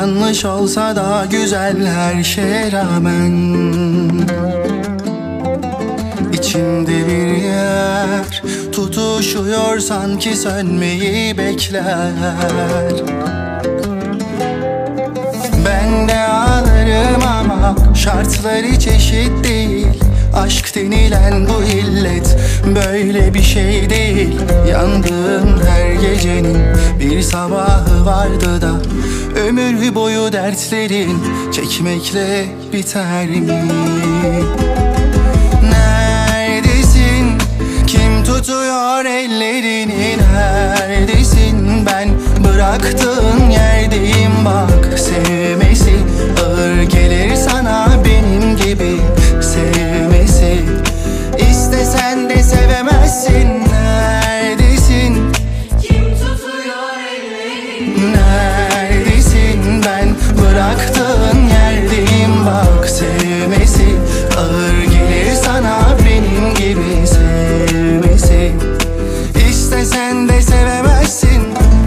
Yanlış olsa da güzel her şeye rağmen İçimde bir yer tutuşuyor, sanki sönmeyi bekler. Ben de ağlarım ama şartlar hiç eşit değil. Aşk denilen bu illet böyle bir şey değil. Yandığım her gecenin bir sabahı vardı da ömür boyu dertlerin çekmekle biter mi? Neredesin? Kim tutuyor ellerini? Neredesin? Ben bıraktığın yerdeyim bak. Sevmesi ağır gelir sana benim gibi sevmesi. İstesen de sevemezsin. Neredesin? Kim tutuyor ellerini? Neredesin? Ben bıraktığın yerdeyim bak. Sevmesi ağır gelir sana benim gibi sevmesi. İstesen de sevemezsin.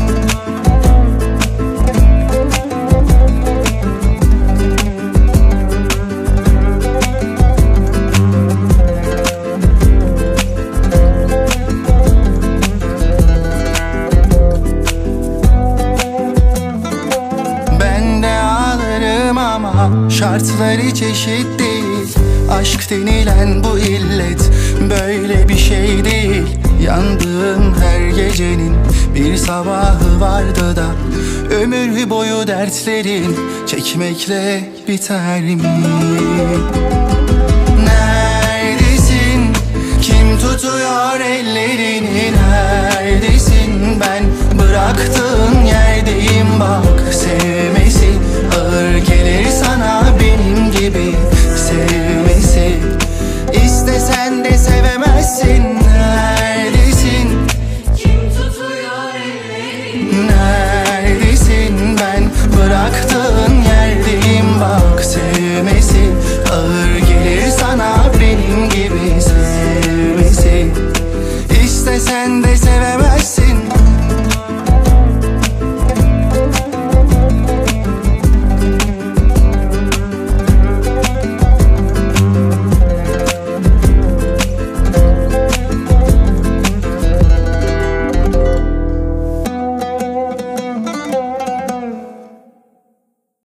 Şartlar hiç eşit değil. Aşk denilen bu illet böyle bir şey değil. Yandığım her gecenin bir sabahı vardı da ömür boyu dertlerin çekmekle biter mi? Neredesin? Kim tutuyor ellerini? Neredesin? Ben bıraktığın yerdeyim bak. Sevmesi ağır gelir sana benim gibi sevmesi. İstesen de sevemezsin. Neredesin? Kim tutuyor ellerini? Neredesin? Ben bıraktığın yerdeyim bak. Sevmesi ağır gelir sana benim gibi sevmesi. İstesen de sevemezsin.